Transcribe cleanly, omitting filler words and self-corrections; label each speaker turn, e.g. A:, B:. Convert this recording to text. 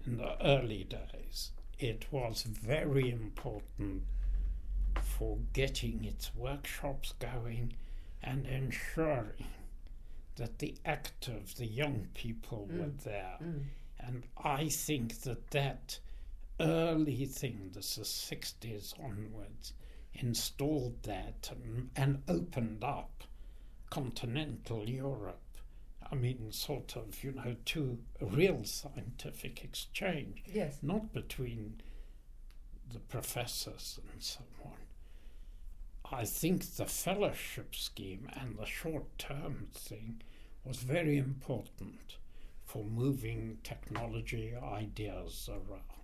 A: in the early days, it was very important for getting its workshops going and ensuring that the active, the young people were there. And I think that early thing, this is 60s onwards, installed that and opened up continental Europe. I mean, sort of, to a real scientific exchange.
B: Yes.
A: Not between the professors and so on. I think the fellowship scheme and the short-term thing was very important for moving technology ideas around.